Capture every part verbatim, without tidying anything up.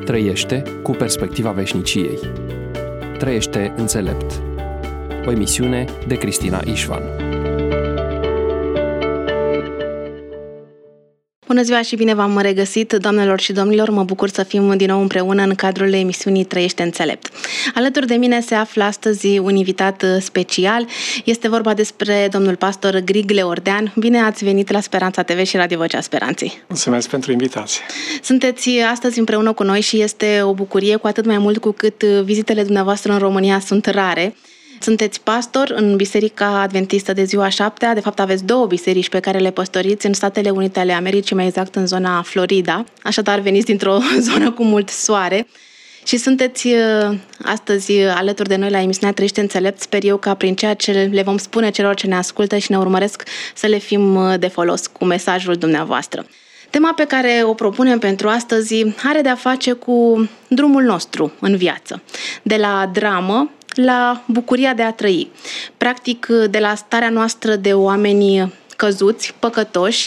Trăiește cu perspectiva veșniciei. Trăiește înțelept. O emisiune de Cristina Ișvan. Bună ziua și bine v-am regăsit, doamnelor și domnilor. Mă bucur să fim din nou împreună în cadrul emisiunii Trăiește înțelept. Alături de mine se află astăzi un invitat special. Este vorba despre domnul pastor Grigle Ordean. Bine ați venit la Speranța T V și Radio Vocea Speranței. Mulțumesc pentru invitație. Sunteți astăzi împreună cu noi și este o bucurie, cu atât mai mult cu cât vizitele dumneavoastră în România sunt rare. Sunteți pastor în Biserica Adventistă de Ziua Șaptea. De fapt, aveți două biserici pe care le păstoriți în Statele Unite ale Americii, mai exact în zona Florida. Așadar, veniți dintr-o zonă cu mult soare. Și sunteți astăzi alături de noi la emisiunea Trăiește înțelept. Sper eu ca prin ceea ce le vom spune celor ce ne ascultă și ne urmăresc să le fim de folos cu mesajul dumneavoastră. Tema pe care o propunem pentru astăzi are de-a face cu drumul nostru în viață. De la dramă la bucuria de a trăi. Practic, de la starea noastră de oameni căzuți, păcătoși,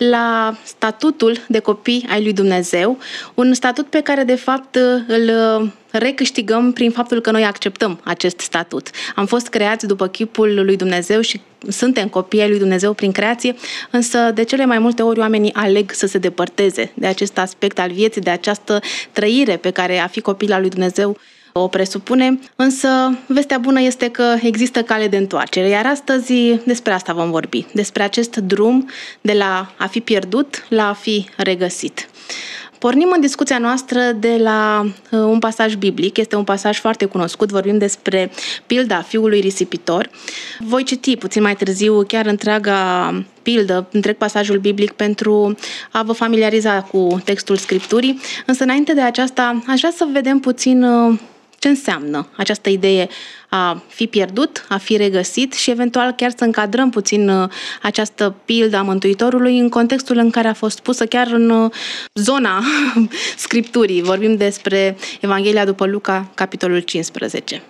la statutul de copii ai lui Dumnezeu, un statut pe care, de fapt, îl recâștigăm prin faptul că noi acceptăm acest statut. Am fost creați după chipul lui Dumnezeu și suntem copii ai lui Dumnezeu prin creație, însă de cele mai multe ori oamenii aleg să se depărteze de acest aspect al vieții, de această trăire pe care a fi copil al lui Dumnezeu o presupune, însă vestea bună este că există cale de întoarcere, iar astăzi despre asta vom vorbi, despre acest drum de la a fi pierdut la a fi regăsit. Pornim în discuția noastră de la un pasaj biblic, este un pasaj foarte cunoscut, vorbim despre pilda fiului risipitor. Voi citi puțin mai târziu chiar întreaga pildă, întreg pasajul biblic pentru a vă familiariza cu textul Scripturii, însă înainte de aceasta aș vrea să vedem puțin ce înseamnă această idee a fi pierdut, a fi regăsit și eventual chiar să încadrăm puțin această pildă a Mântuitorului în contextul în care a fost pusă, chiar în zona Scripturii. Vorbim despre Evanghelia după Luca, capitolul cincisprezece.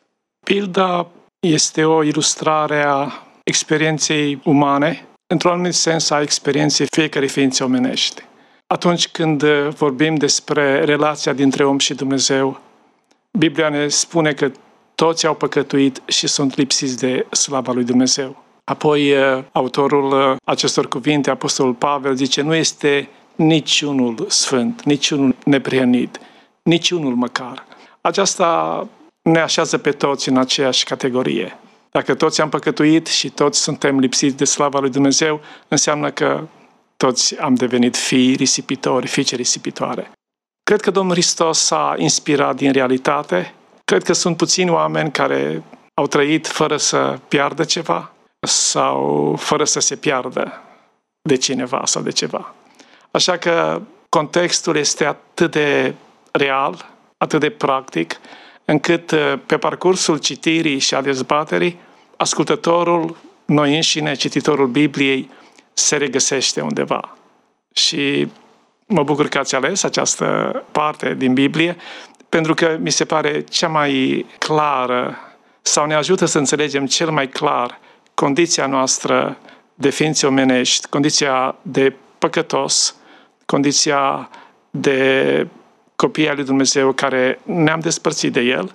Pilda este o ilustrare a experienței umane, într-un anumit sens a experienței fiecărei ființe omenești. Atunci când vorbim despre relația dintre om și Dumnezeu, Biblia ne spune că toți au păcătuit și sunt lipsiți de slava lui Dumnezeu. Apoi, autorul acestor cuvinte, Apostolul Pavel, zice, nu este niciunul sfânt, niciunul neprihănit, niciunul măcar. Aceasta ne așează pe toți în aceeași categorie. Dacă toți am păcătuit și toți suntem lipsiți de slava lui Dumnezeu, înseamnă că toți am devenit fii risipitori, fiice risipitoare. Cred că Domnul Hristos s-a inspirat din realitate. Cred că sunt puțini oameni care au trăit fără să piardă ceva sau fără să se piardă de cineva sau de ceva. Așa că contextul este atât de real, atât de practic, încât pe parcursul citirii și a dezbaterii, ascultătorul, noi înșine, cititorul Bibliei, se regăsește undeva. Și mă bucur că ați ales această parte din Biblie, pentru că mi se pare cea mai clară sau ne ajută să înțelegem cel mai clar condiția noastră de ființe omenești, condiția de păcătos, condiția de copii al lui Dumnezeu care ne-am despărțit de El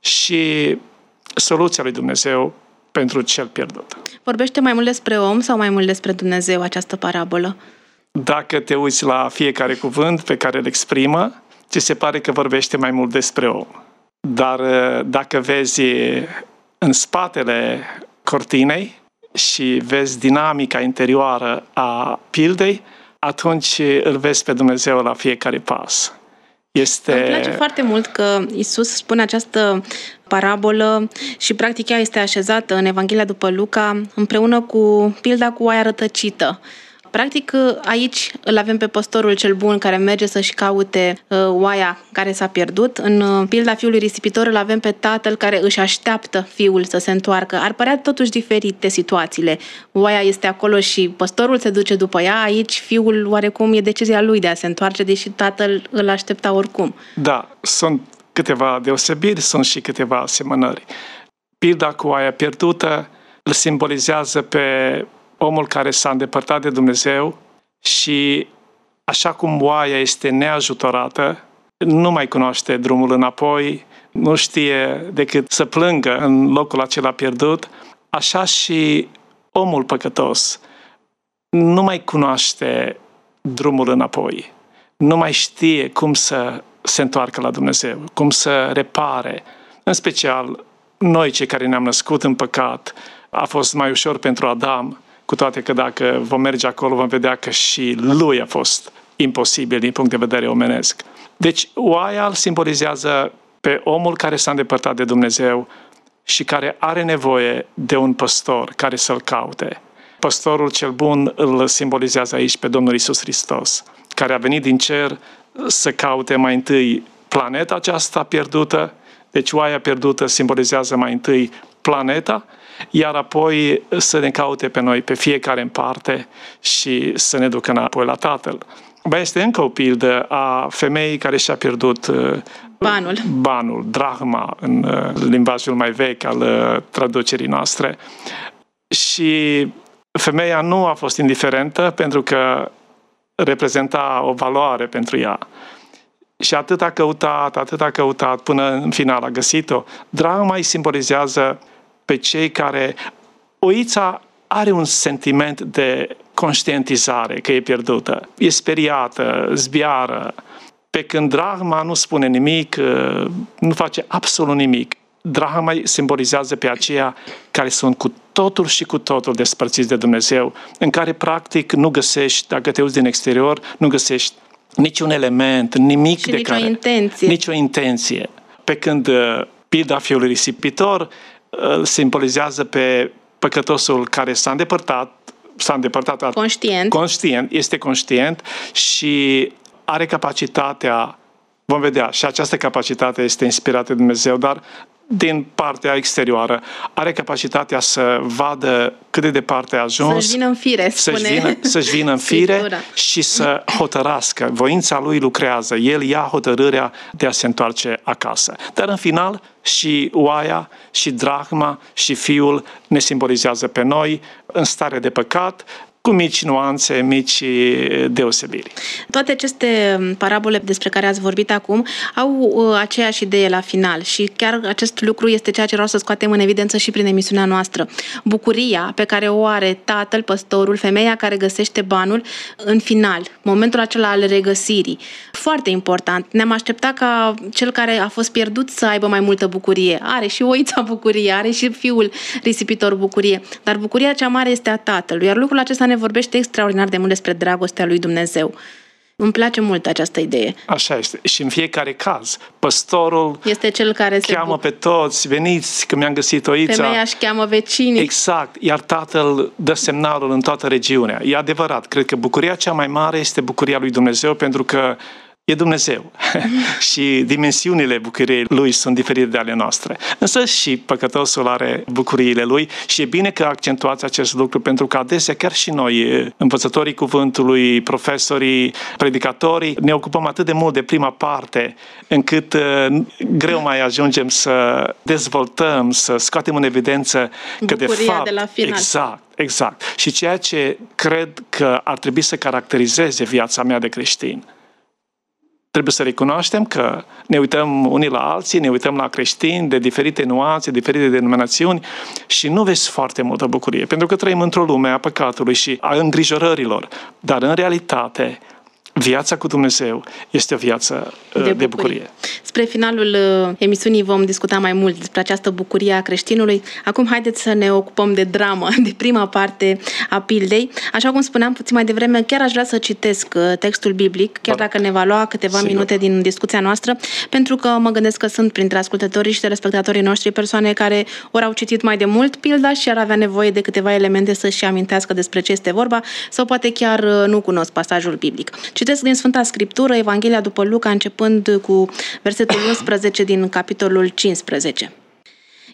și soluția lui Dumnezeu pentru cel pierdut. Vorbește mai mult despre om sau mai mult despre Dumnezeu această parabolă? Dacă te uiți la fiecare cuvânt pe care îl exprimă, ți se pare că vorbește mai mult despre om. Dar dacă vezi în spatele cortinei și vezi dinamica interioară a pildei, atunci îl vezi pe Dumnezeu la fiecare pas. Este... Îmi place foarte mult că Iisus spune această parabolă și practic ea este așezată în Evanghelia după Luca împreună cu pilda cu oaia rătăcită. Practic, aici îl avem pe păstorul cel bun care merge să-și caute uh, oaia care s-a pierdut. În uh, pilda fiului risipitor îl avem pe tatăl care își așteaptă fiul să se întoarcă. Ar părea totuși diferite situațiile. Oaia este acolo și păstorul se duce după ea. Aici fiul oarecum e decizia lui de a se întoarce, deși tatăl îl aștepta oricum. Da, sunt câteva deosebiri, sunt și câteva asemănări. Pilda cu oaia pierdută îl simbolizează pe omul care s-a îndepărtat de Dumnezeu și așa cum oaia este neajutorată, nu mai cunoaște drumul înapoi, nu știe decât să plângă în locul acela pierdut, așa și omul păcătos nu mai cunoaște drumul înapoi, nu mai știe cum să se întoarcă la Dumnezeu, cum să repare. În special, noi cei care ne-am născut în păcat, a fost mai ușor pentru Adam, cu toate că dacă vom merge acolo, vom vedea că și lui a fost imposibil din punct de vedere omenesc. Deci, oaia îl simbolizează pe omul care s-a îndepărtat de Dumnezeu și care are nevoie de un păstor care să-l caute. Păstorul cel bun îl simbolizează aici pe Domnul Iisus Hristos, care a venit din cer să caute mai întâi planeta aceasta pierdută. Deci oaia pierdută simbolizează mai întâi planeta, iar apoi să ne caute pe noi, pe fiecare în parte și să ne ducă înapoi la Tatăl. Ba, este încă o pildă a femeii care și-a pierdut banul, banul drahma, în limbajul mai vechi al traducerii noastre. Și femeia nu a fost indiferentă pentru că reprezenta o valoare pentru ea. Și atât a căutat, atât a căutat, până în final a găsit-o. Drahma îi simbolizează pe cei care... Oița are un sentiment de conștientizare că e pierdută. E speriată, zbiară. Pe când drahma nu spune nimic, nu face absolut nimic. Drahma simbolizează pe aceia care sunt cu totul și cu totul despărțiți de Dumnezeu, în care practic nu găsești, dacă te uiți din exterior, nu găsești niciun element, nimic și de nicio care... intenție. Nicio intenție. Pe când pilda fiului risipitor îl simbolizează pe păcătosul care s-a îndepărtat, s-a îndepărtat conștient. conștient, este conștient și are capacitatea, vom vedea, și această capacitate este inspirată de Dumnezeu, dar din partea exterioară, are capacitatea să vadă cât de departe a ajuns, să-și vină în fire, spune. Să-și vină, să-și vină în fire și să hotărască. Voința lui lucrează. El ia hotărârea de a se întoarce acasă. Dar în final, și oaia, și drahma, și fiul ne simbolizează pe noi în stare de păcat, cu mici nuanțe, mici deosebiri. Toate aceste parabole despre care ați vorbit acum au aceeași idee la final și chiar acest lucru este ceea ce vreau să scoatem în evidență și prin emisiunea noastră. Bucuria pe care o are tatăl, păstorul, femeia care găsește banul în final, momentul acela al regăsirii. Foarte important. Ne-am așteptat ca cel care a fost pierdut să aibă mai multă bucurie. Are și oița bucurie, are și fiul risipitor bucurie, dar bucuria cea mare este a tatălui, iar lucrul acesta ne vorbește extraordinar de mult despre dragostea lui Dumnezeu. Îmi place mult această idee. Așa este. Și în fiecare caz, păstorul este cel care cheamă se pe toți, veniți că mi-am găsit oița. Femeia își cheamă vecinii. Exact. Iar tatăl dă semnalul în toată regiunea. E adevărat. Cred că bucuria cea mai mare este bucuria lui Dumnezeu, pentru că e Dumnezeu și dimensiunile bucuriei lui sunt diferite de ale noastre. Însă și păcătosul are bucuriile lui și e bine că accentuați acest lucru, pentru că adesea chiar și noi, învățătorii cuvântului, profesorii, predicatorii, ne ocupăm atât de mult de prima parte, încât greu mai ajungem să dezvoltăm, să scoatem în evidență că bucuria de fapt... de la final. Exact, exact. Și ceea ce cred că ar trebui să caracterizeze viața mea de creștin. Trebuie să recunoaștem că ne uităm unii la alții, ne uităm la creștini de diferite nuanțe, diferite denominațiuni și nu vezi foarte multă bucurie, pentru că trăim într-o lume a păcatului și a îngrijorărilor, dar în realitate viața cu Dumnezeu este o viață de bucurie. de bucurie. Spre finalul emisiunii vom discuta mai mult despre această bucurie a creștinului. Acum haideți să ne ocupăm de dramă, de prima parte a pildei. Așa cum spuneam puțin mai devreme, chiar aș vrea să citesc textul biblic, chiar dacă ne va lua câteva Sigur. minute din discuția noastră, pentru că mă gândesc că sunt printre ascultătorii și telespectatorii noștri persoane care ori au citit mai de mult pilda și ar avea nevoie de câteva elemente să-și amintească despre ce este vorba, sau poate chiar nu cunosc pasajul biblic. Citesc din Sfânta Scriptură, Evanghelia după Luca, începând cu versetul unsprezece din capitolul cincisprezece.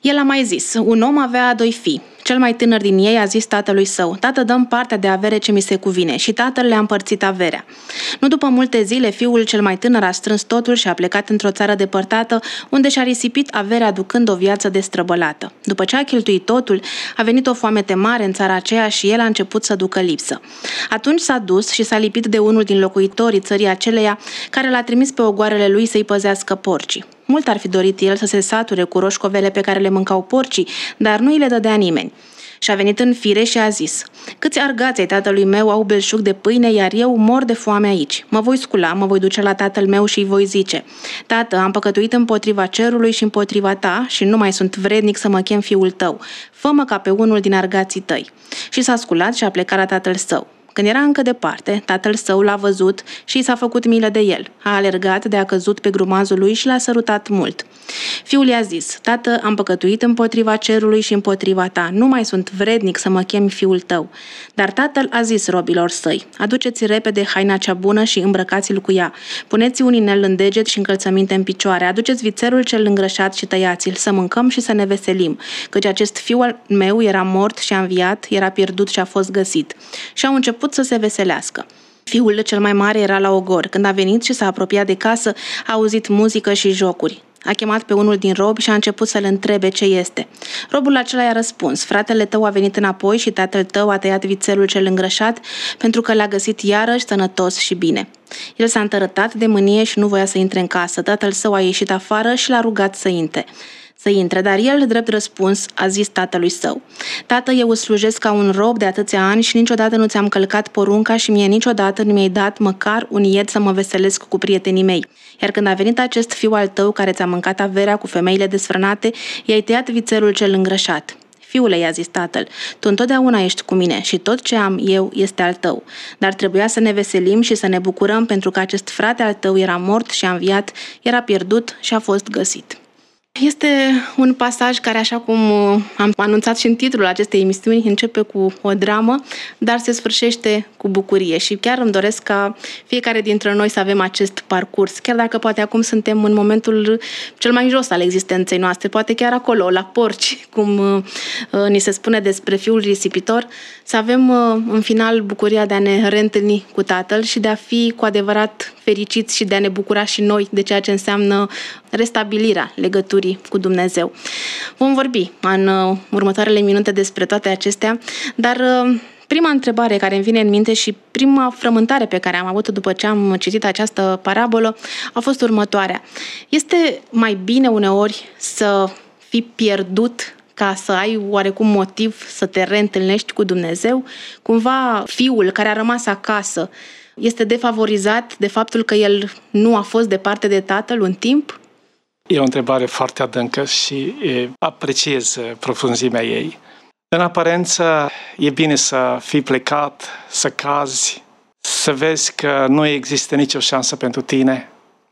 El a mai zis, un om avea doi fii. Cel mai tânăr din ei a zis tatălui său, tată, dă-mi partea de avere ce mi se cuvine, și tatăl le-a împărțit averea. Nu după multe zile, fiul cel mai tânăr a strâns totul și a plecat într-o țară depărtată, unde și-a risipit averea ducând o viață destrăbălată. După ce a cheltuit totul, a venit o foamete mare în țara aceea și el a început să ducă lipsă. Atunci s-a dus și s-a lipit de unul din locuitorii țării aceleia, care l-a trimis pe ogoarele lui să-i păzească porcii. Mult ar fi dorit el să se sature cu roșcovele pe care le mâncau porcii, dar nu îi le dădea nimeni. Și a venit în fire și a zis, câți argați ai tatălui meu au belșug de pâine, iar eu mor de foame aici. Mă voi scula, mă voi duce la tatăl meu și îi voi zice, tată, am păcătuit împotriva cerului și împotriva ta și nu mai sunt vrednic să mă chem fiul tău. Fă-mă ca pe unul din argații tăi. Și s-a sculat și a plecat la tatăl său. Când era încă departe, tatăl său l-a văzut și i s-a făcut milă de el. A alergat de a căzut pe grumazul lui și l-a sărutat mult. Fiul i-a zis, tată, am păcătuit împotriva cerului și împotriva ta, nu mai sunt vrednic să mă chem fiul tău. Dar tatăl a zis robilor săi, aduceți repede haina cea bună și îmbrăcați-l cu ea. Puneți un inel în deget și încălțăminte în picioare, aduceți vițelul cel îngrășat și tăiați-l, să mâncăm și să ne veselim, căci acest fiu al meu era mort și a înviat, era pierdut și a fost găsit. Și au început să se veselească. Fiul cel mai mare era la ogor. Când a venit și s-a apropiat de casă, a auzit muzică și jocuri. A chemat pe unul din robi și a început să-l întrebe ce este. Robul acela i-a răspuns, fratele tău a venit înapoi și tatăl tău a tăiat vițelul cel îngrășat pentru că l-a găsit iarăși sănătos și bine. El s-a întărătat de mânie și nu voia să intre în casă. Tatăl său a ieșit afară și l-a rugat să intre. Să intre, dar el, drept răspuns, a zis tatălui său, tată, eu îți slujesc ca un rob de atâția ani și niciodată nu ți-am călcat porunca și mie niciodată nu mi-ai dat măcar un ied să mă veselesc cu prietenii mei. Iar când a venit acest fiu al tău care ți-a mâncat averea cu femeile desfrânate, i-ai tăiat vițelul cel îngrășat. Fiule, i-a zis tatăl, tu întotdeauna ești cu mine și tot ce am eu este al tău. Dar trebuia să ne veselim și să ne bucurăm pentru că acest frate al tău era mort și a înviat, era pierdut și a fost găsit. Este un pasaj care, așa cum am anunțat și în titlul acestei emisiuni, începe cu o dramă, dar se sfârșește cu bucurie și chiar îmi doresc ca fiecare dintre noi să avem acest parcurs, chiar dacă poate acum suntem în momentul cel mai jos al existenței noastre, poate chiar acolo, la porci, cum ni se spune despre fiul risipitor, să avem în final bucuria de a ne reîntâlni cu Tatăl și de a fi cu adevărat fericiți și de a ne bucura și noi de ceea ce înseamnă restabilirea legăturii cu Dumnezeu. Vom vorbi în următoarele minute despre toate acestea, dar prima întrebare care îmi vine în minte și prima frământare pe care am avut-o după ce am citit această parabolă a fost următoarea. Este mai bine uneori să fii pierdut ca să ai oarecum motiv să te reîntâlnești cu Dumnezeu? Cumva fiul care a rămas acasă este defavorizat de faptul că el nu a fost departe de tatăl un timp? E o întrebare foarte adâncă și apreciez profunzimea ei. În aparență, e bine să fii plecat, să cazi, să vezi că nu există nicio șansă pentru tine,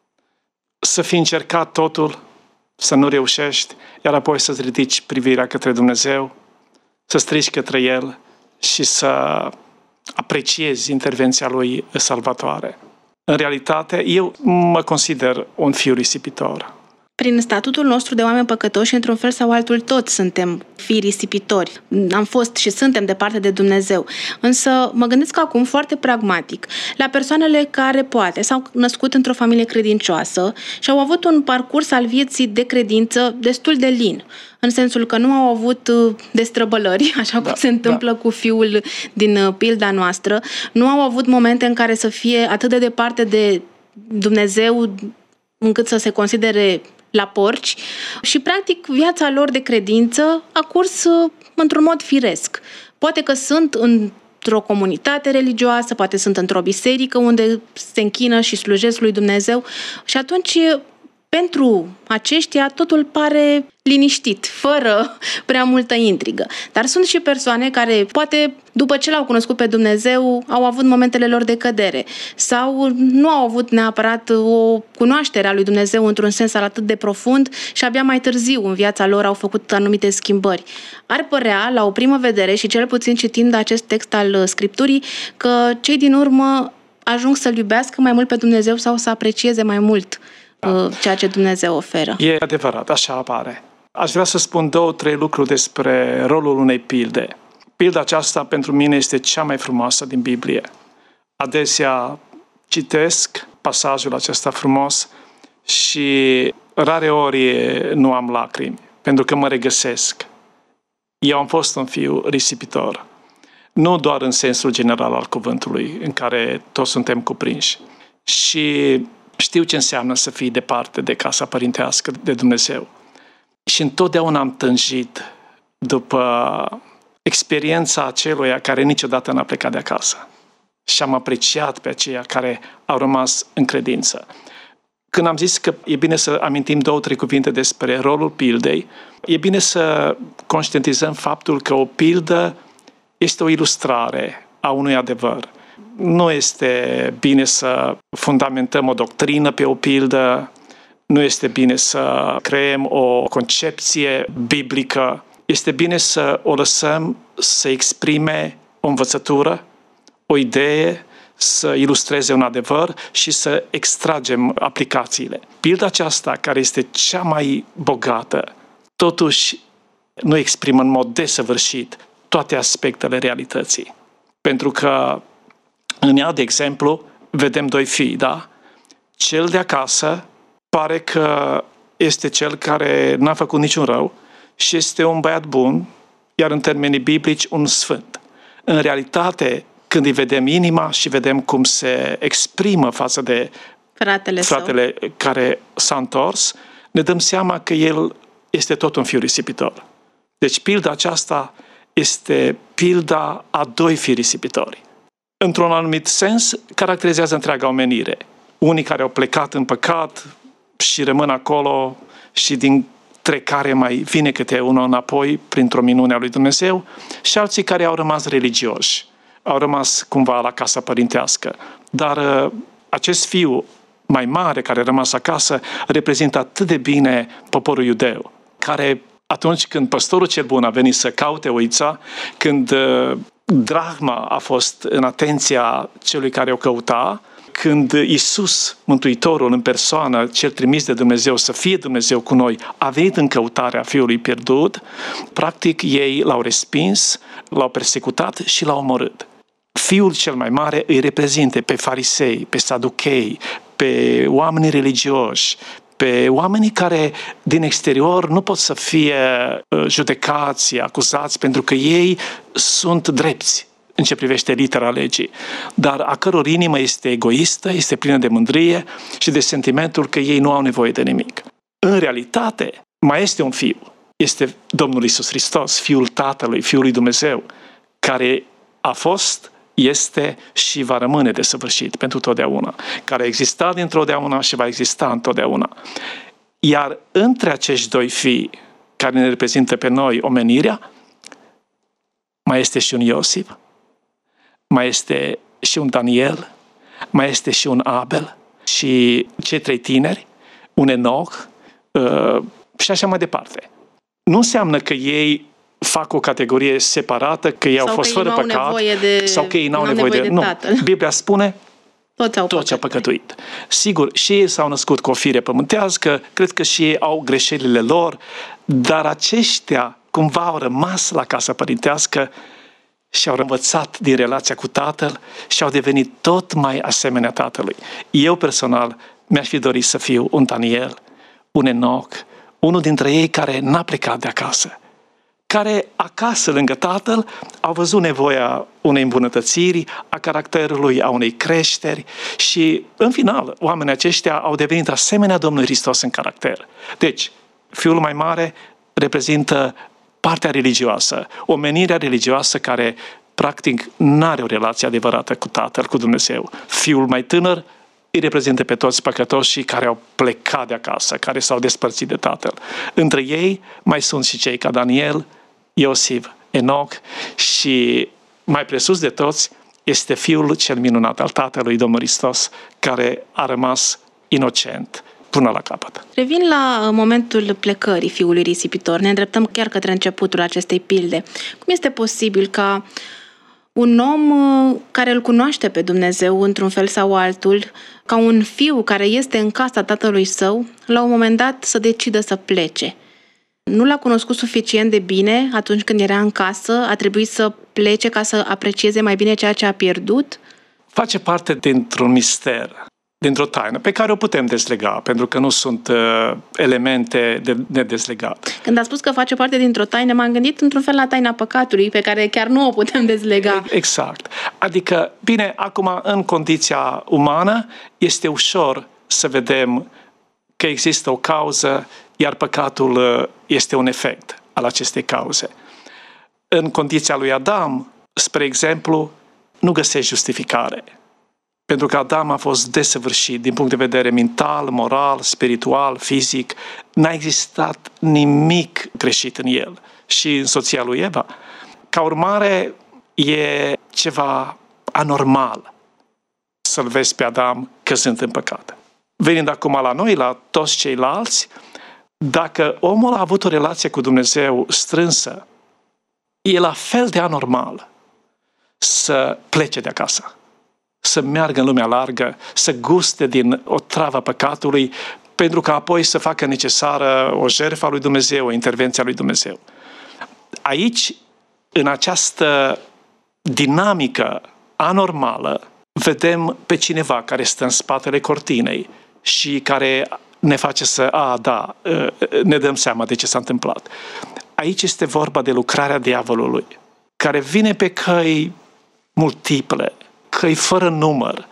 să fi încercat totul, să nu reușești, iar apoi să-ți ridici privirea către Dumnezeu, să strigi către El și să apreciezi intervenția Lui salvatoare. În realitate, eu mă consider un fiu risipitor. Prin statutul nostru de oameni păcătoși, într-un fel sau altul, toți suntem fii risipitori. Am fost și suntem departe de Dumnezeu. Însă mă gândesc acum foarte pragmatic la persoanele care poate s-au născut într-o familie credincioasă și au avut un parcurs al vieții de credință destul de lin, în sensul că nu au avut destrăbălări, așa cum da, se întâmplă da. cu fiul din pilda noastră, nu au avut momente în care să fie atât de departe de Dumnezeu încât să se considere la porci și, practic, viața lor de credință a curs într-un mod firesc. Poate că sunt într-o comunitate religioasă, poate sunt într-o biserică unde se închină și slujesc lui Dumnezeu și atunci, pentru aceștia, totul pare liniștit, fără prea multă intrigă. Dar sunt și persoane care, poate, după ce l-au cunoscut pe Dumnezeu, au avut momentele lor de cădere sau nu au avut neapărat o cunoaștere a lui Dumnezeu într-un sens atât de profund și abia mai târziu în viața lor au făcut anumite schimbări. Ar părea, la o primă vedere și cel puțin citind acest text al Scripturii, că cei din urmă ajung să-L iubească mai mult pe Dumnezeu sau să aprecieze mai mult ceea ce Dumnezeu oferă. E adevărat, așa apare. Aș vrea să spun două, trei lucruri despre rolul unei pilde. Pilda aceasta pentru mine este cea mai frumoasă din Biblie. Adesea citesc pasajul acesta frumos și rare ori nu am lacrimi, pentru că mă regăsesc. Eu am fost un fiu risipitor. Nu doar în sensul general al cuvântului, în care toți suntem cuprinși. Și știu ce înseamnă să fii departe de casa părintească de Dumnezeu. Și întotdeauna am tânjit după experiența aceluia care niciodată n-a plecat de acasă. Și am apreciat pe aceia care au rămas în credință. Când am zis că e bine să amintim două, trei cuvinte despre rolul pildei, e bine să conștientizăm faptul că o pildă este o ilustrare a unui adevăr. Nu este bine să fundamentăm o doctrină pe o pildă, nu este bine să creăm o concepție biblică, este bine să o lăsăm să exprime o învățătură, o idee, să ilustreze un adevăr și să extragem aplicațiile. Pilda aceasta, care este cea mai bogată, totuși nu exprimă în mod desăvârșit toate aspectele realității. Pentru că în ea, de exemplu, vedem doi fii, da? Cel de acasă pare că este cel care n-a făcut niciun rău și este un băiat bun, iar în termenii biblici un sfânt. În realitate, când îi vedem inima și vedem cum se exprimă față de fratele, fratele care s-a întors, ne dăm seama că el este tot un fiu risipitor. Deci pilda aceasta este pilda a doi fii risipitori. Într-un anumit sens, caracterizează întreaga omenire. Unii care au plecat în păcat și rămân acolo și dintre care mai vine câte unul înapoi printr-o minune a lui Dumnezeu, și alții care au rămas religioși, au rămas cumva la casa părintească. Dar acest fiu mai mare care a rămas acasă reprezintă atât de bine poporul iudeu, care atunci când păstorul cel bun a venit să caute oița, când drahma a fost în atenția celui care o căuta, când Iisus, Mântuitorul în persoană, cel trimis de Dumnezeu să fie Dumnezeu cu noi, a venit în căutarea fiului pierdut, practic ei l-au respins, l-au persecutat și l-au omorât. Fiul cel mai mare îi reprezintă pe farisei, pe saduchei, pe oamenii religioși, pe oamenii care din exterior nu pot să fie judecați, acuzați, pentru că ei sunt drepți în ce privește litera legii, dar a căror inimă este egoistă, este plină de mândrie și de sentimentul că ei nu au nevoie de nimic. În realitate, mai este un fiu, este Domnul Iisus Hristos, Fiul Tatălui, Fiul lui Dumnezeu, care a fost, este și va rămâne desăvârșit pentru totdeauna, care a existat dintotdeauna și va exista întotdeauna. Iar între acești doi fii care ne reprezintă pe noi omenirea, mai este și un Iosif, mai este și un Daniel, mai este și un Abel și cei trei tineri, un Enoch uh, și așa mai departe. Nu înseamnă că ei fac o categorie separată, că ei sau au fost fără păcat de, sau că ei n-au nevoie, nevoie de... de... Nu, tatăl. Biblia spune toți au tot ce a păcătuit. Sigur, și ei s-au născut cu o fire pământească, cred că și ei au greșelile lor, dar aceștia cumva au rămas la casa părintească și au învățat din relația cu tatăl și au devenit tot mai asemenea tatălui. Eu personal mi-aș fi dorit să fiu un Daniel, un Enoch, unul dintre ei care n-a plecat de acasă, care acasă lângă tatăl au văzut nevoia unei îmbunătățiri a caracterului, a unei creșteri și, în final, oamenii aceștia au devenit asemenea Domnului Hristos în caracter. Deci, fiul mai mare reprezintă partea religioasă, omenirea religioasă care, practic, n-are o relație adevărată cu Tatăl, cu Dumnezeu. Fiul mai tânăr îi reprezintă pe toți păcătoșii care au plecat de acasă, care s-au despărțit de Tatăl. Între ei mai sunt și cei ca Daniel, Iosif, Enoch și, mai presus de toți, este Fiul cel minunat al Tatălui, Domnul Hristos, care a rămas inocent până la capăt. Revin la momentul plecării fiului risipitor. Ne îndreptăm chiar către începutul acestei pilde. Cum este posibil ca un om care îl cunoaște pe Dumnezeu într-un fel sau altul, ca un fiu care este în casa tatălui său, la un moment dat să decidă să plece? Nu l-a cunoscut suficient de bine atunci când era în casă, a trebuit să plece ca să aprecieze mai bine ceea ce a pierdut? Face parte dintr-un mister, dintr-o taină, pe care o putem dezlega, pentru că nu sunt uh, elemente de nedezlegat. Când a spus că face parte dintr-o taină, m-am gândit într-un fel la taina păcatului, pe care chiar nu o putem dezlega. Exact. Adică, bine, acum, în condiția umană, este ușor să vedem că există o cauză, iar păcatul este un efect al acestei cauze. În condiția lui Adam, spre exemplu, nu găsești justificare. Pentru că Adam a fost desăvârșit din punct de vedere mental, moral, spiritual, fizic. N-a existat nimic greșit în el și în soția lui Eva. Ca urmare, e ceva anormal să-l vezi pe Adam căzând în păcat. Venind acum la noi, la toți ceilalți, dacă omul a avut o relație cu Dumnezeu strânsă, e la fel de anormal să plece de acasă, să meargă în lumea largă, să guste din o travă păcatului, pentru că apoi să facă necesară o jertfă a lui Dumnezeu, o intervenție a lui Dumnezeu. Aici, în această dinamică anormală, vedem pe cineva care stă în spatele cortinei și care ne face să, a, da, ne dăm seama de ce s-a întâmplat. Aici este vorba de lucrarea diavolului, care vine pe căi multiple, căi fără număr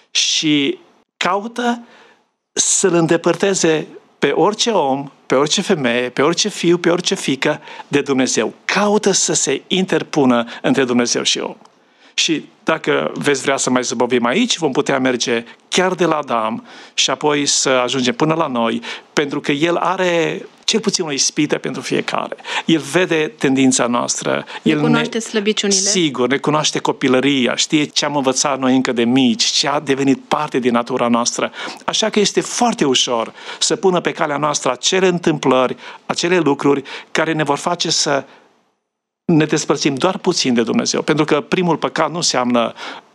și caută să-l îndepărteze pe orice om, pe orice femeie, pe orice fiu, pe orice fiică de Dumnezeu. Caută să se interpună între Dumnezeu și om. Și dacă veți vrea să mai zăbovim aici, vom putea merge chiar de la Adam și apoi să ajungem până la noi, pentru că el are cel puțin o ispită pentru fiecare. El vede tendința noastră. Ne el cunoaște ne, slăbiciunile. Sigur, ne cunoaște copilăria, știe ce am învățat noi încă de mici, ce a devenit parte din natura noastră. Așa că este foarte ușor să pună pe calea noastră acele întâmplări, acele lucruri care ne vor face să ne despărțim doar puțin de Dumnezeu. Pentru că primul păcat nu înseamnă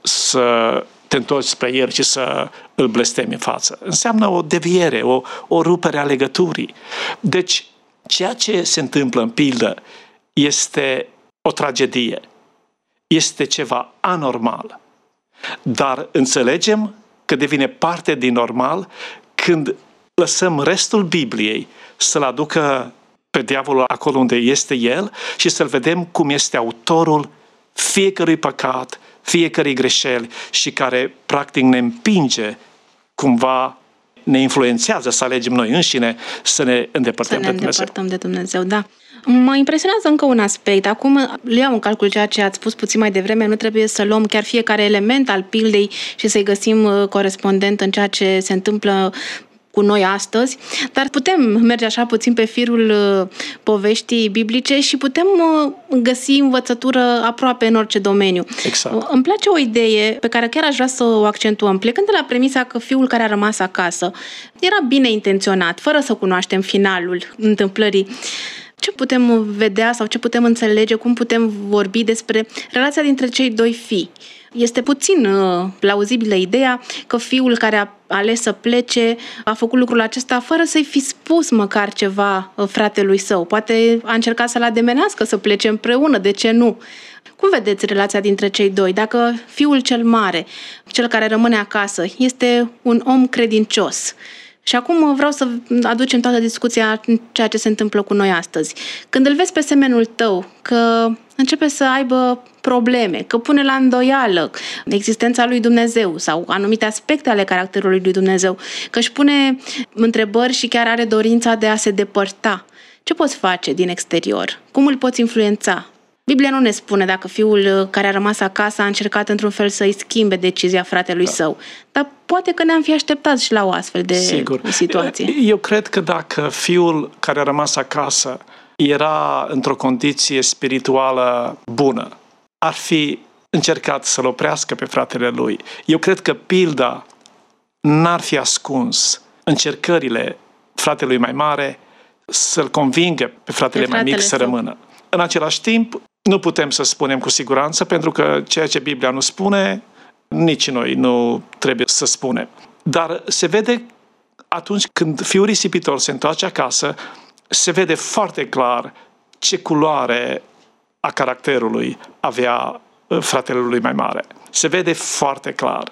să te întorci spre El și să îl blestemi în față. Înseamnă o deviere, o, o rupere a legăturii. Deci, ceea ce se întâmplă în pildă este o tragedie. Este ceva anormal. Dar înțelegem că devine parte din normal când lăsăm restul Bibliei să-l aducă pe diavolul acolo unde este el și să-l vedem cum este autorul fiecărui păcat, fiecărei greșeli și care practic ne împinge cumva, ne influențează să alegem noi înșine să ne îndepărtăm să ne de Dumnezeu. îndepărtăm de Dumnezeu, da. Mă impresionează încă un aspect. Acum le iau în calcul ceea ce ați spus puțin mai devreme. Nu trebuie să luăm chiar fiecare element al pildei și să-i găsim corespondent în ceea ce se întâmplă cu noi astăzi, dar putem merge așa puțin pe firul poveștii biblice și putem găsi învățătură aproape în orice domeniu. Exact. Îmi place o idee pe care chiar aș vrea să o accentuăm, plecând de la premisa că fiul care a rămas acasă era bine intenționat, fără să cunoaștem finalul întâmplării. Ce putem vedea sau ce putem înțelege, cum putem vorbi despre relația dintre cei doi fii? Este puțin uh, plauzibilă ideea că fiul care a ales să plece a făcut lucrul acesta fără să-i fi spus măcar ceva uh, fratelui său. Poate a încercat să-l ademenească să plece împreună, de ce nu? Cum vedeți relația dintre cei doi? Dacă fiul cel mare, cel care rămâne acasă, este un om credincios. Și acum vreau să aducem toată discuția în ceea ce se întâmplă cu noi astăzi. Când îl vezi pe semenul tău că începe să aibă probleme, că pune la îndoială existența lui Dumnezeu sau anumite aspecte ale caracterului lui Dumnezeu, că își pune întrebări și chiar are dorința de a se depărta, ce poți face din exterior? Cum îl poți influența? Biblia nu ne spune dacă fiul care a rămas acasă a încercat într-un fel să-i schimbe decizia fratelui da. său, dar poate că ne-am fi așteptat și la o astfel de Sigur. situație. Eu cred că dacă fiul care a rămas acasă era într-o condiție spirituală bună, ar fi încercat să-l oprească pe fratele lui. Eu cred că pilda n-ar fi ascuns încercările fratelui mai mare să-l convingă pe fratele, pe fratele mai mic să rămână. În același timp, nu putem să spunem cu siguranță, pentru că ceea ce Biblia nu spune, nici noi nu trebuie să spunem. Dar se vede atunci când fiul risipitor se întoarce acasă, se vede foarte clar ce culoare a caracterului avea fratele lui mai mare. Se vede foarte clar.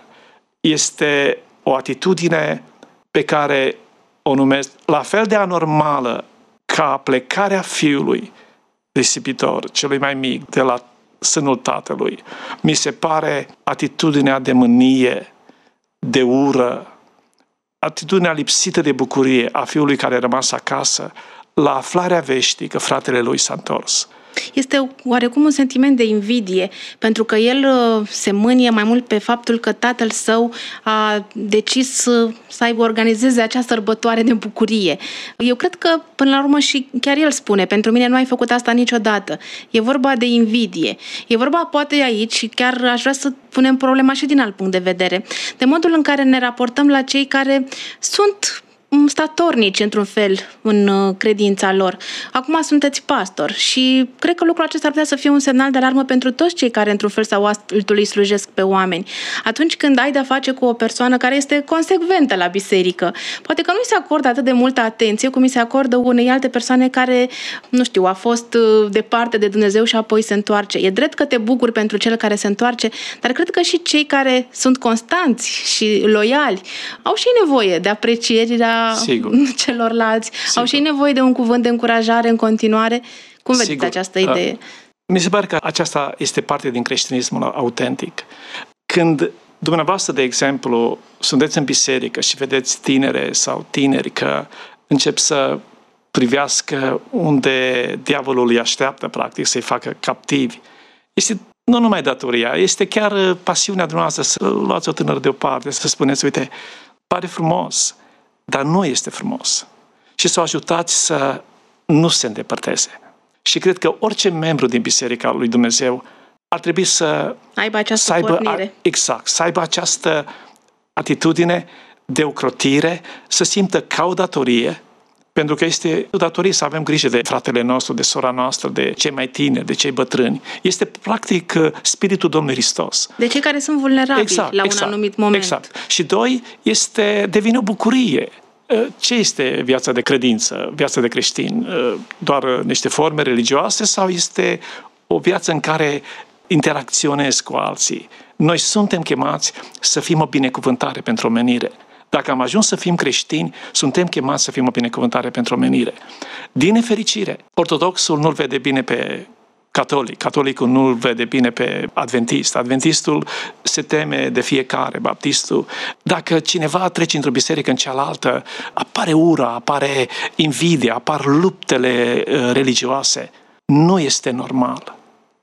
Este o atitudine pe care o numesc la fel de anormală ca plecarea fiului risipitor, celui mai mic, de la sânul tatălui. Mi se pare atitudinea de mânie, de ură, atitudinea lipsită de bucurie a fiului care a rămas acasă la aflarea veștii că fratele lui s-a întors. Este oarecum un sentiment de invidie, pentru că el se mânie mai mult pe faptul că tatăl său a decis să aibă organizeze acea sărbătoare de bucurie. Eu cred că, până la urmă, și chiar el spune, pentru mine nu ai făcut asta niciodată. E vorba de invidie. E vorba, poate aici, și chiar aș vrea să punem problema și din alt punct de vedere, de modul în care ne raportăm la cei care sunt statornici, într-un fel, în credința lor. Acum sunteți pastor și cred că lucrul acesta ar putea să fie un semnal de alarmă pentru toți cei care, într-un fel sau altul, îi slujesc pe oameni. Atunci când ai de-a face cu o persoană care este consecventă la biserică, poate că nu-i se acordă atât de multă atenție cum îi se acordă unei alte persoane care, nu știu, a fost departe de Dumnezeu și apoi se întoarce. E drept că te bucuri pentru cel care se întoarce, dar cred că și cei care sunt constanți și loiali au și nevoie de aprecierea Sigur. celorlalți. Sigur. Au și nevoie de un cuvânt de încurajare în continuare. Cum vedeți Sigur. această idee? Mi se pare că aceasta este parte din creștinismul autentic. Când dumneavoastră, de exemplu, sunteți în biserică și vedeți tinere sau tineri că încep să privească unde diavolul îi așteaptă, practic, să-i facă captivi, este nu numai datoria, este chiar pasiunea dumneavoastră să luați o tânără deoparte, să spuneți, uite, pare frumos, dar nu este frumos. Și să o ajutați să nu se îndepărteze. Și cred că orice membru din Biserica lui Dumnezeu ar trebui să aibă această să aibă, pornire. Exact, să aibă această atitudine de ocrotire, să simtă ca o datorie, pentru că este o datorie să avem grijă de fratele nostru, de sora noastră, de cei mai tineri, de cei bătrâni. Este practic spiritul Domnului Hristos. De cei care sunt vulnerabili exact, la exact, un anumit moment. Exact. Și doi, este, devine o bucurie. Ce este viața de credință, viața de creștin? Doar niște forme religioase sau este o viață în care interacționezi cu alții? Noi suntem chemați să fim o binecuvântare pentru omenire. Dacă am ajuns să fim creștini, suntem chemați să fim o binecuvântare pentru omenire. Din nefericire, ortodoxul nu-l vede bine pe catolic, catolicul nu-l vede bine pe adventist, adventistul se teme de fiecare, baptistul. Dacă cineva trece într-o biserică în cealaltă, apare ura, apare invidia, apar luptele religioase. Nu este normal.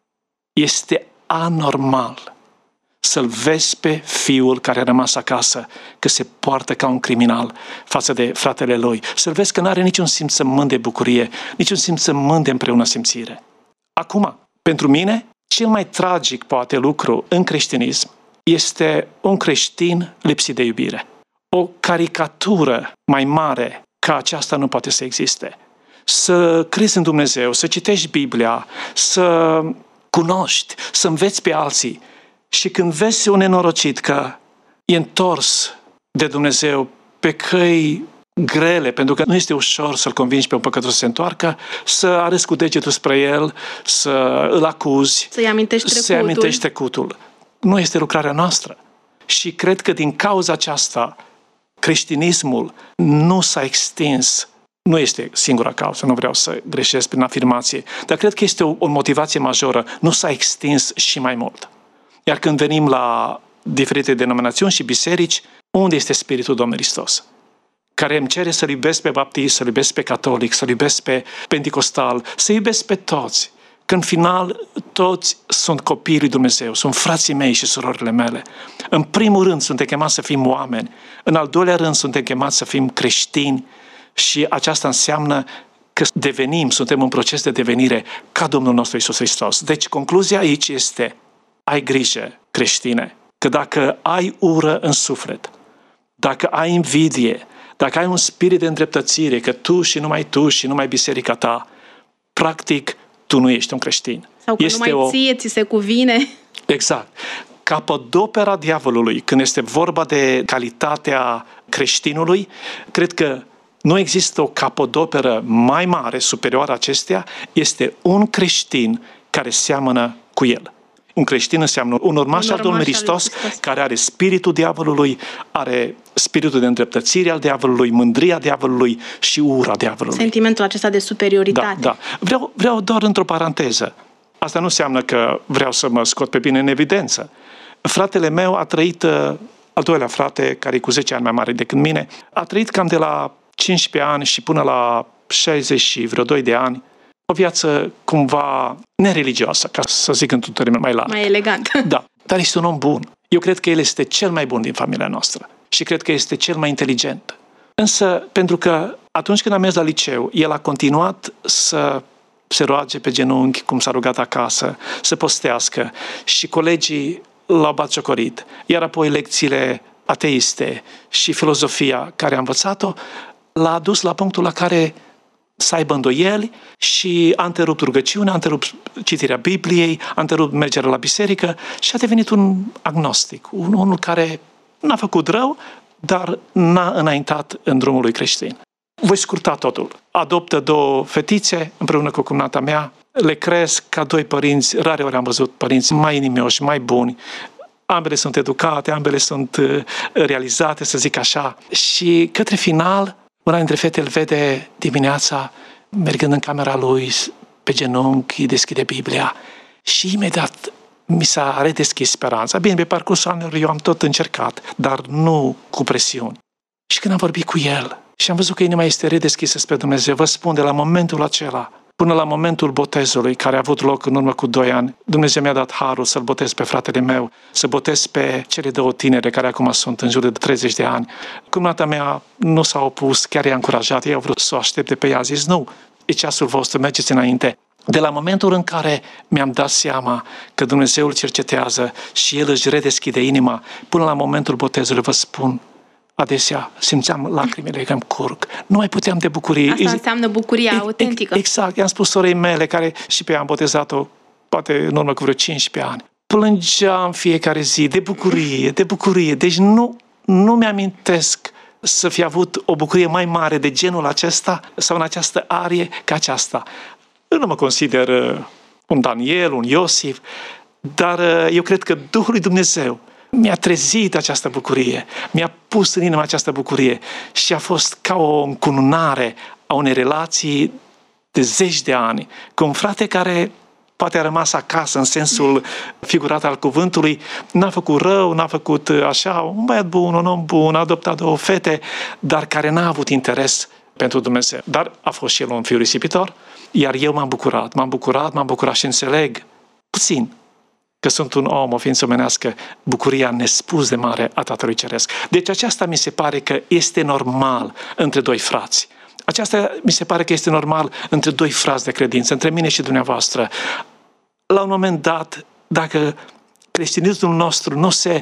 Este anormal să-l vezi pe fiul care a rămas acasă, că se poartă ca un criminal față de fratele lui. Să-l vezi că nu are niciun simțământ de bucurie, niciun simțământ de împreună simțire. Acum, pentru mine, cel mai tragic, poate, lucru în creștinism este un creștin lipsit de iubire. O caricatură mai mare ca aceasta nu poate să existe. Să crezi în Dumnezeu, să citești Biblia, să cunoști, să înveți pe alții. Și când vezi un nenorocit că e întors de Dumnezeu pe căi grele, pentru că nu este ușor să-l convingi pe un păcătos să se întoarcă, să arăți cu degetul spre el, să îl acuzi, să-i amintești trecutul. să-i amintești trecutul. Nu este lucrarea noastră. Și cred că din cauza aceasta creștinismul nu s-a extins. Nu este singura cauză, nu vreau să greșesc prin afirmație, dar cred că este o, o motivație majoră. Nu s-a extins și mai mult. Iar când venim la diferite denominațiuni și biserici, unde este Spiritul Domnului Hristos? Care îmi cere să-L iubesc pe baptist, să-L iubesc pe catolic, să-L iubesc pe pentecostal, să iubesc pe toți. Că în final toți sunt copiii lui Dumnezeu, sunt frații mei și surorile mele. În primul rând suntem chemați să fim oameni, în al doilea rând suntem chemați să fim creștini și aceasta înseamnă că devenim, suntem în proces de devenire ca Domnul nostru Iisus Hristos. Deci concluzia aici este: ai grijă, creștine, că dacă ai ură în suflet, dacă ai invidie, dacă ai un spirit de îndreptățire, că tu și numai tu și numai biserica ta, practic, tu nu ești un creștin. Sau că este numai o... ție ți se cuvine. Exact. Capodopera diavolului, când este vorba de calitatea creștinului, cred că Nu există o capodoperă mai mare, superioară acesteia, este un creștin care seamănă cu el. Un creștin înseamnă un urmaș al Domnului Hristos care are spiritul diavolului, are spiritul de îndreptățire al diavolului, mândria diavolului și ura diavolului. Sentimentul acesta de superioritate. Da, da. Vreau, vreau doar într-o paranteză. Asta nu înseamnă că vreau să mă scot pe bine în evidență. Fratele meu a trăit, al doilea frate, care e cu zece ani mai mare decât mine, a trăit cam de la cincisprezece ani și până la șaizeci și vreo doi de ani, o viață cumva nereligioasă, ca să zic într-un termen mai larg. Mai elegant. Da, dar este un om bun. Eu cred că el este cel mai bun din familia noastră și cred că este cel mai inteligent. Însă, pentru că atunci când am mers la liceu, el a continuat să se roage pe genunchi, cum s-a rugat acasă, să postească și colegii l-au batjocorit. Iar apoi lecțiile ateiste și filozofia care a învățat-o l-a adus la punctul la care să aibă îndoieli și a întrerupt rugăciunea, a întrerupt citirea Bibliei, a întrerupt mergerea la biserică și a devenit un agnostic, un unul care n-a făcut rău, dar n-a înaintat în drumul lui creștin. Voi scurta totul. Adoptă două fetițe împreună cu cumnata mea, le cresc ca doi părinți, rare ori am văzut părinți mai inimioși, mai buni. Ambele sunt educate, ambele sunt realizate, să zic așa. Și către final, una dintre fete îl vede dimineața mergând în camera lui pe genunchi, deschide Biblia și imediat mi s-a redeschis speranța. Bine, pe parcursul anilor eu am tot încercat, dar nu cu presiuni. Și când am vorbit cu el și am văzut că inima este redeschisă spre Dumnezeu, vă spun, de la momentul acela până la momentul botezului care a avut loc în urmă cu doi ani, Dumnezeu mi-a dat harul să-l botez pe fratele meu, să botez pe cele două tinere care acum sunt în jur de treizeci de ani. Cumnata mea nu s-a opus, chiar i-a încurajat, ei au vrut să o aștepte pe ea, a zis, nu, e ceasul vostru, mergeți înainte. De la momentul în care mi-am dat seama că Dumnezeu îl cercetează și El își redeschide inima, până la momentul botezului, vă spun, adesea simțeam lacrimile că îmi curg. Nu mai puteam de bucurie. Asta înseamnă bucuria e, autentică. Exact. I-am spus sorei mele, care și pe ea am botezat-o, poate în urmă cu vreo cincisprezece ani. Plângeam fiecare zi de bucurie, de bucurie. Deci nu, nu mi-amintesc să fi avut o bucurie mai mare de genul acesta sau în această arie ca aceasta. Nu mă consider un Daniel, un Iosif, dar eu cred că Duhul lui Dumnezeu mi-a trezit această bucurie, mi-a pus în inimă această bucurie și a fost ca o încununare a unei relații de zeci de ani cu un frate care poate a rămas acasă în sensul figurat al cuvântului, n-a făcut rău, n-a făcut așa, un băiat bun, un om bun, a adoptat două fete, dar care n-a avut interes pentru Dumnezeu. Dar a fost și el un fiu risipitor, iar eu m-am bucurat, m-am bucurat, m-am bucurat și înțeleg puțin că sunt un om, o ființă omenească, bucuria nespus de mare a Tatălui Ceresc. Deci aceasta mi se pare că este normal între doi frați. Aceasta mi se pare că este normal între doi frați de credință, între mine și dumneavoastră. La un moment dat, dacă creștinismul nostru nu se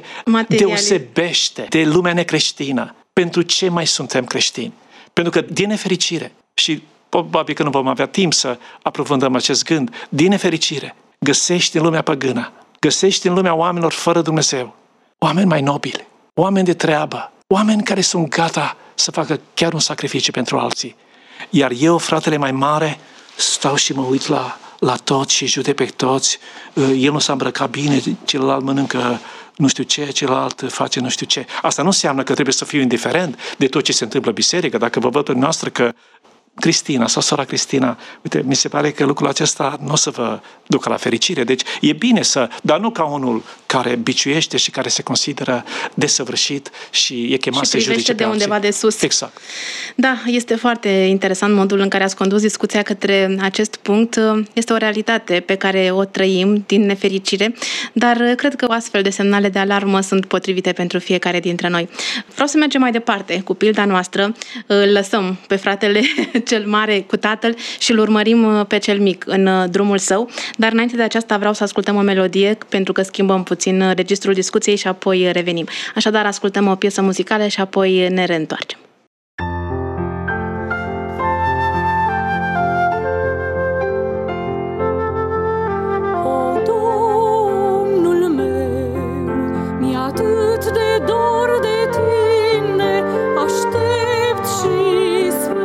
deosebește de lumea necreștină, pentru ce mai suntem creștini? Pentru că, din nefericire, și probabil că nu vom avea timp să aprofundăm acest gând, din nefericire, găsești în lumea păgână, găsești în lumea oamenilor fără Dumnezeu, oameni mai nobili, oameni de treabă, oameni care sunt gata să facă chiar un sacrificiu pentru alții. Iar eu, fratele mai mare, stau și mă uit la, la toți și judec pe toți. El nu s-a îmbrăcat bine, celălalt mănâncă nu știu ce, celălalt face nu știu ce. Asta nu înseamnă că trebuie să fiu indiferent de tot ce se întâmplă în biserică. Dacă vă văd pe noastră că Cristina sau sora Cristina, uite, mi se pare că lucrul acesta nu o să vă ducă la fericire. Deci e bine să, dar nu ca unul care biciuiește și care se consideră desăvârșit și e chemat să judece pe de undeva alții. de sus. Exact. Da, este foarte interesant modul în care ați condus discuția către acest punct. Este o realitate pe care o trăim din nefericire, dar cred că astfel de semnale de alarmă sunt potrivite pentru fiecare dintre noi. Vreau să mergem mai departe cu pilda noastră. Îl lăsăm pe fratele cel mare cu tatăl și îl urmărim pe cel mic în drumul său, dar înainte de aceasta vreau să ascultăm o melodie pentru că schimbăm puțin registrul discuției și apoi revenim. Așadar, ascultăm o piesă muzicală și apoi ne reîntoarcem. O, Domnul meu, mi-e atât de dor de tine, aștept și sper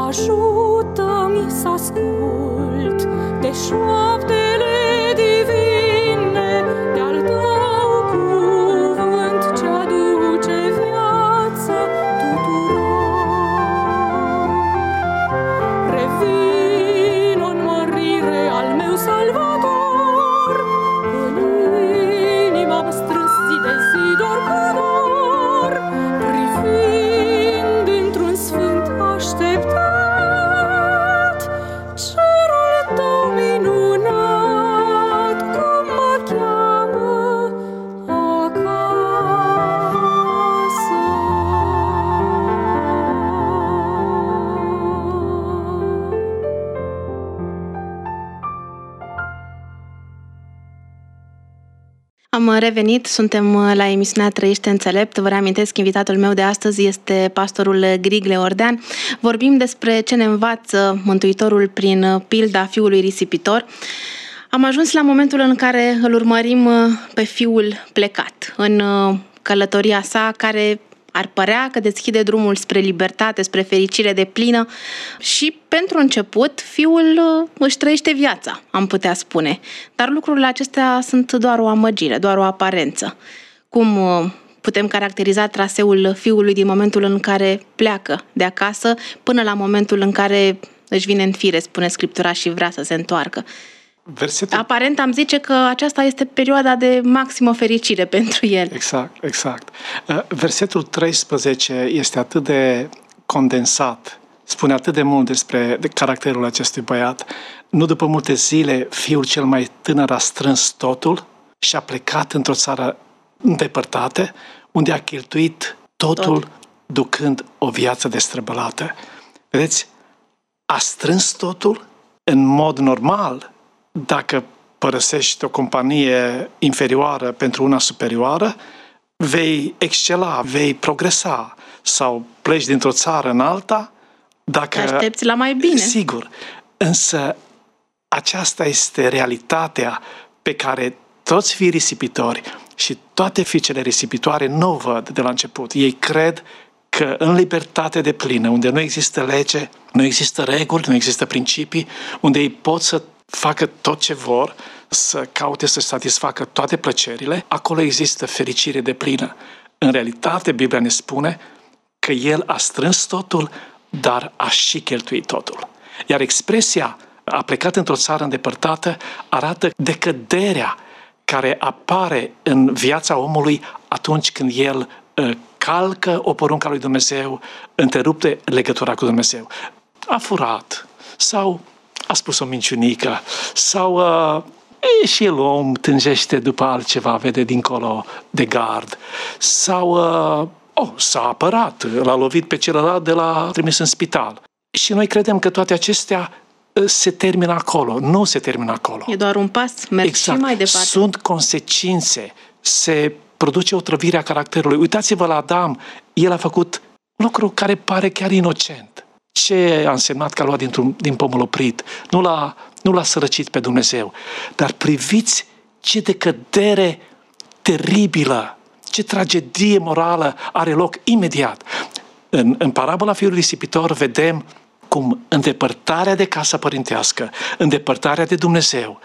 ajută-mi să ascult de șoaptele divine, de-al tău cuvânt ce aduce viață tuturor. Revin în mărire al meu Salvator, în inima strâns zi de zi dor cu dor, privind într-un sfânt așteptat cerul tău minunat, cum mă cheamă acasă. Am revenit, suntem la emisiunea Trăiește Înțelept. Vă reamintesc, invitatul meu de astăzi este pastorul Grigle Ordean. Vorbim despre ce ne învață Mântuitorul prin pilda fiului risipitor. Am ajuns la momentul în care îl urmărim pe fiul plecat în călătoria sa, care ar părea că deschide drumul spre libertate, spre fericire deplină și, pentru început, fiul își trăiește viața, am putea spune. Dar lucrurile acestea sunt doar o amăgire, doar o aparență. Cum putem caracteriza traseul fiului din momentul în care pleacă de acasă până la momentul în care își vine în fire, spune Scriptura, și vrea să se întoarcă? Versetul... Aparent am zice că aceasta este perioada de maximă fericire pentru el. Exact, exact. Versetul treisprezece este atât de condensat, spune atât de mult despre de caracterul acestui băiat. Nu după multe zile, fiul cel mai tânăr a strâns totul și a plecat într-o țară îndepărtată, unde a cheltuit totul, Tot. ducând o viață destrăbălată. Vedeți? A strâns totul în mod normal. Dacă părăsești o companie inferioară pentru una superioară, vei excela, vei progresa, sau pleci dintr-o țară în alta. Dacă te aștepți la mai bine. Sigur. Însă aceasta este realitatea pe care toți fiii risipitori și toate fiicele risipitoare nu o văd de la început. Ei cred că în libertate deplină, unde nu există lege, nu există reguli, nu există principii, unde ei pot să facă tot ce vor, să caute să satisfacă toate plăcerile, acolo există fericire deplină. În realitate, Biblia ne spune că el a strâns totul, dar a și cheltuit totul. Iar expresia a plecat într-o țară îndepărtată arată decăderea care apare în viața omului atunci când el uh, calcă o poruncă a lui Dumnezeu, întrerupte legătura cu Dumnezeu. A furat sau a spus o minciunică sau uh, e, și el om tânjește după altceva, vede dincolo de gard sau uh, oh, s-a apărat, l-a lovit pe celălalt, de l-a trimis în spital. Și noi credem că toate acestea uh, se termină acolo. Nu se termină acolo. E doar un pas, merg exact. Și mai departe. Sunt consecințe, se produce o trăvire a caracterului. Uitați-vă la Adam, el a făcut lucru care pare chiar inocent. Ce a însemnat că a luat dintr-un, din pomul oprit? Nu l-a, nu l-a sărăcit pe Dumnezeu. Dar priviți ce decădere teribilă, ce tragedie morală are loc imediat. În, în parabola fiului risipitor vedem cum îndepărtarea de casa părintească, îndepărtarea de Dumnezeu,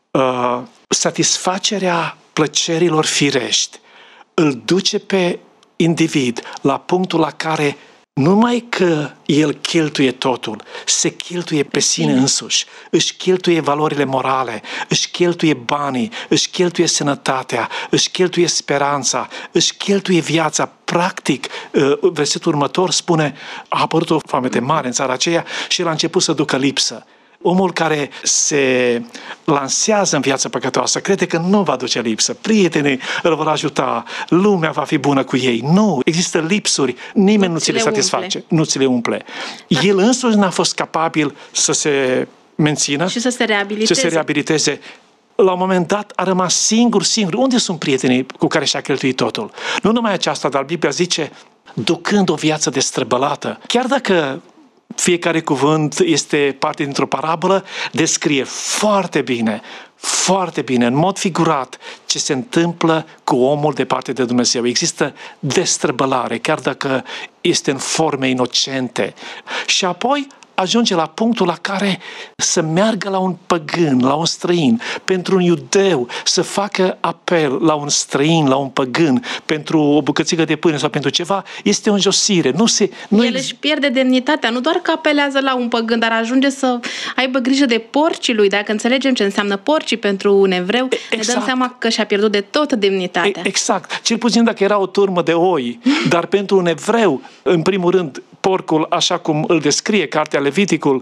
uh, satisfacerea plăcerilor firești, îl duce pe individ la punctul la care numai că el cheltuie totul, se cheltuie pe sine însuși, își cheltuie valorile morale, își cheltuie banii, își cheltuie sănătatea, își cheltuie speranța, își cheltuie viața. Practic, versetul următor spune, a apărut o foamete mare în țara aceea și el a început să ducă lipsă. Omul care se lansează în viața păcătoasă crede că nu va duce lipsă. Prietenii îl vor ajuta, lumea va fi bună cu ei. Nu, există lipsuri, nimeni nu, nu ți le satisface, umple. nu ți le umple. El însuși n-a fost capabil să se mențină și să se reabiliteze. Să se reabiliteze. La un moment dat a rămas singur, singur. Unde sunt prietenii cu care și-a cheltuit totul? Nu numai aceasta, dar Biblia zice, ducând o viață destrăbălată. Chiar dacă fiecare cuvânt este parte dintr-o parabolă, descrie foarte bine, foarte bine, în mod figurat, ce se întâmplă cu omul departe de Dumnezeu. Există destrăbălare, chiar dacă este în forme inocente. Și apoi ajunge la punctul la care să meargă la un păgân, la un străin, pentru un iudeu să facă apel la un străin, la un păgân, pentru o bucățică de pâine sau pentru ceva, este o înjosire. Nu se, nu El își pierde demnitatea, nu doar că apelează la un păgân, dar ajunge să aibă grijă de porcii lui. Dacă înțelegem ce înseamnă porcii pentru un evreu, exact. Ne dăm seama că și-a pierdut de tot demnitatea. Exact. Cel puțin dacă era o turmă de oi, dar pentru un evreu, în primul rând, porcul, așa cum îl descrie cartea Leviticul,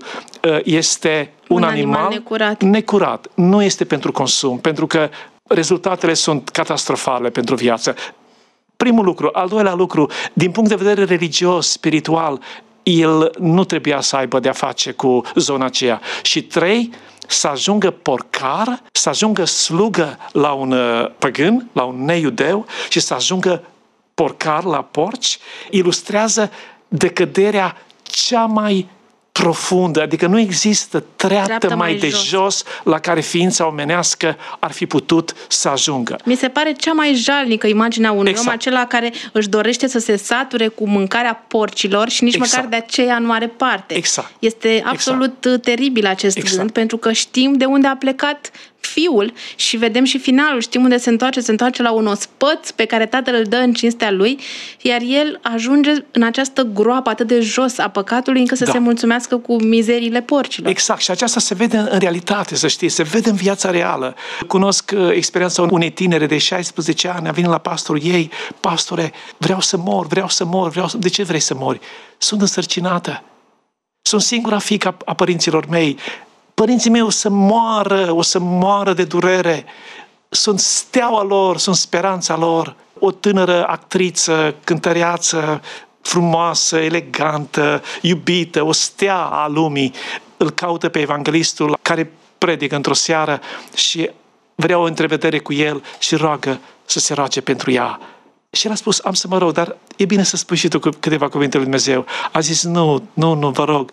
este un, un animal, animal necurat. necurat. Nu este pentru consum, pentru că rezultatele sunt catastrofale pentru viață. Primul lucru. Al doilea lucru, din punct de vedere religios, spiritual, el nu trebuia să aibă de-a face cu zona aceea. Și trei, să ajungă porcar, să ajungă slugă la un păgân, la un neiudeu și să ajungă porcar la porci, ilustrează decăderea cea mai profundă, adică nu există treaptă, treaptă mai, mai de jos. jos la care ființa omenească ar fi putut să ajungă. Mi se pare cea mai jalnică imaginea unui exact. om, acela care își dorește să se sature cu mâncarea porcilor și nici exact. măcar de aceea nu are parte. Exact. Este absolut exact. teribil acest exact. gând, pentru că știm de unde a plecat fiul și vedem și finalul, știm unde se întoarce, se întoarce la un ospăț pe care tatăl îl dă în cinstea lui, iar el ajunge în această groapă atât de jos a păcatului încât să da. se mulțumească cu mizeriile porcilor. Exact, și aceasta se vede în realitate, să știi, se vede în viața reală. Cunosc experiența unei tinere de șaisprezece ani, a venit la pastorul ei: pastore, vreau să mor, vreau să mor, vreau să... De ce vrei să mori? Sunt însărcinată. Sunt singura fiică a părinților mei. Părinții mei o să moară, o să moară de durere. Sunt steaua lor, sunt speranța lor. O tânără actriță, cântăreață, frumoasă, elegantă, iubită, o stea a lumii, îl caută pe evanghelistul care predică într-o seară și vrea o întrevedere cu el și roagă să se roage pentru ea. Și el a spus: am să mă rog, dar e bine să spui și tu câteva cuvinte lui Dumnezeu. A zis: nu, nu, nu, vă rog,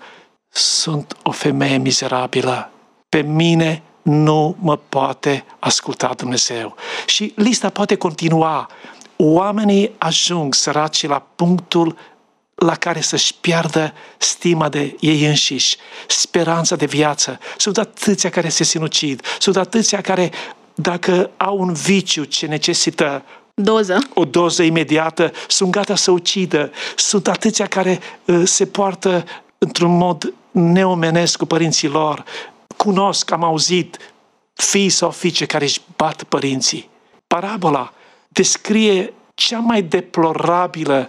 sunt o femeie mizerabilă. Pe mine nu mă poate asculta Dumnezeu. Și lista poate continua. Oamenii ajung săraci la punctul la care să-și piardă stima de ei înșiși, speranța de viață. Sunt atâția care se sinucid, sunt atâția care, dacă au un viciu ce necesită doză. o doză imediată, sunt gata să ucidă. Sunt atâția care uh, se poartă într-un mod neomenesc cu părinții lor. Cunosc, am auzit fii sau fiice care își bat părinții. Parabola descrie cea mai deplorabilă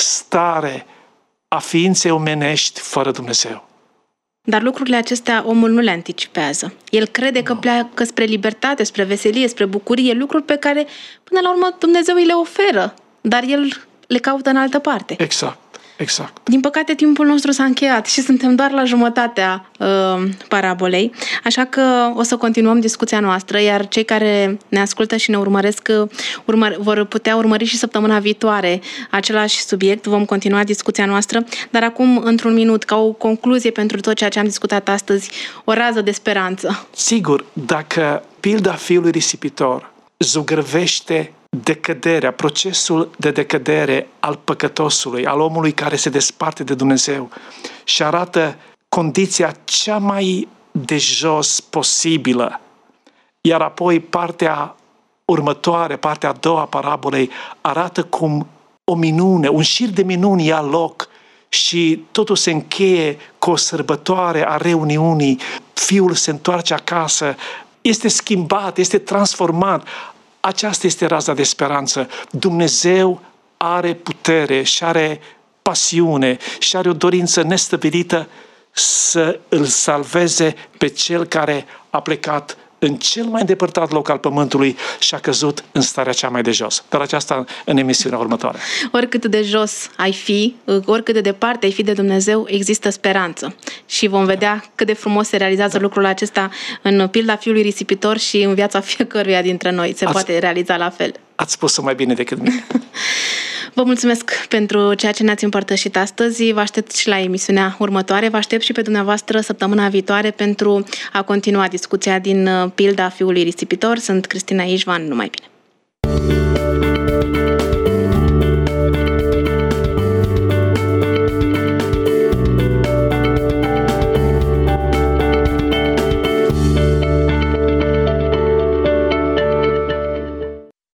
stare a ființei omenești fără Dumnezeu. Dar lucrurile acestea omul nu le anticipează. El crede că pleacă spre libertate, spre veselie, spre bucurie, lucruri pe care până la urmă Dumnezeu îi le oferă, dar el le caută în altă parte. Exact. Exact. Din păcate, timpul nostru s-a încheiat și suntem doar la jumătatea uh, parabolei, așa că o să continuăm discuția noastră, iar cei care ne ascultă și ne urmăresc urmă, vor putea urmări și săptămâna viitoare același subiect. Vom continua discuția noastră, dar acum, într-un minut, ca o concluzie pentru tot ceea ce am discutat astăzi, o rază de speranță. Sigur, dacă pilda fiului risipitor zugrăvește decăderea, procesul de decădere al păcătosului, al omului care se desparte de Dumnezeu și arată condiția cea mai de jos posibilă, iar apoi partea următoare, partea a doua a parabolei, arată cum o minune, un șir de minuni ia loc și totul se încheie cu o sărbătoare a reuniunii, fiul se întoarce acasă, este schimbat, este transformat. Aceasta este raza de speranță. Dumnezeu are putere și are pasiune și are o dorință nestăvilită să îl salveze pe cel care a plecat în cel mai îndepărtat loc al pământului și a căzut în starea cea mai de jos. Dar aceasta în emisiunea următoare. Oricât de jos ai fi, oricât de departe ai fi de Dumnezeu, există speranță. Și vom vedea cât de frumos se realizează da. lucrul acesta în pilda fiului risipitor și în viața fiecăruia dintre noi. Se ați, poate realiza la fel. Ați spus-o mai bine decât mine. Vă mulțumesc pentru ceea ce ne-ați împărtășit astăzi. Vă aștept și la emisiunea următoare. Vă aștept și pe dumneavoastră săptămâna viitoare pentru a continua discuția din pilda fiului risipitor. Sunt Cristina Ișvan. Numai bine!